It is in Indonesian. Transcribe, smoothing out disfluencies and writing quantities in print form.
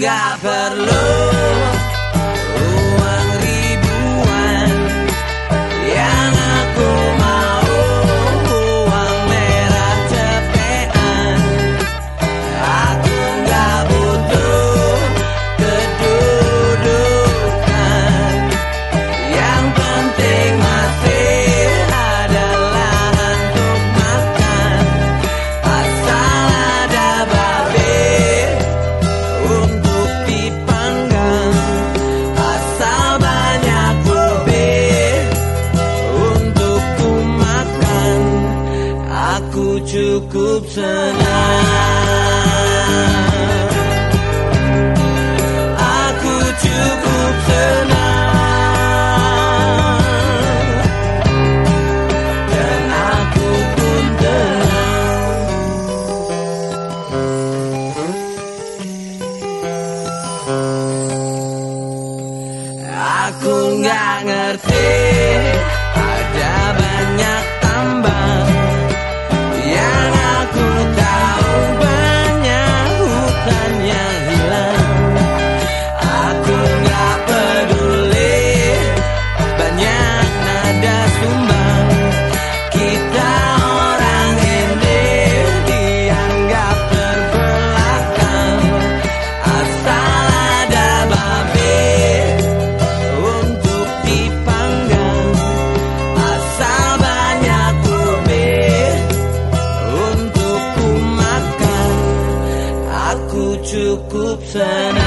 nggak perlu uang ribuan, yang aku mau uang merah cepetan. Aku nggak butuh kedudukan, yang penting masih ada lahan untuk makan. Asal ada babe untuk dipanggang, asal banyak ube untuk ku makan, aku cukup senang. Aku cukup senang, dan aku pun tenang. Aku nggak ngerti ada banyak tambang, yang aku tahu banyak hutan yang hilang. Aku nggak peduli banyak nada sumbang, kita orang ini dianggap terbelakang. Asal ada babe untuk dipanggang, asal banyak ube untuk ku makan, aku cukup senang.